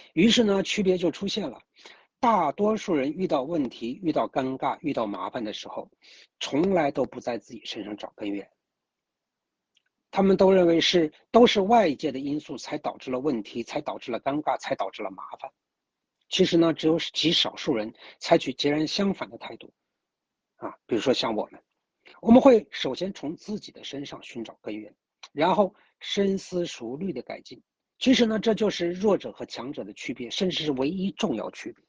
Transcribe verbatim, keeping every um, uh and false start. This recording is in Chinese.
于是呢，区别就出现了。大多数人遇到问题、遇到尴尬、遇到麻烦的时候，从来都不在自己身上找根源。他们都认为是都是外界的因素才导致了问题，才导致了尴尬，才导致了麻烦。其实呢，只有极少数人采取截然相反的态度啊，比如说像我们，我们会首先从自己的身上寻找根源，然后深思熟虑的改进。其实呢，这就是弱者和强者的区别，甚至是唯一重要区别。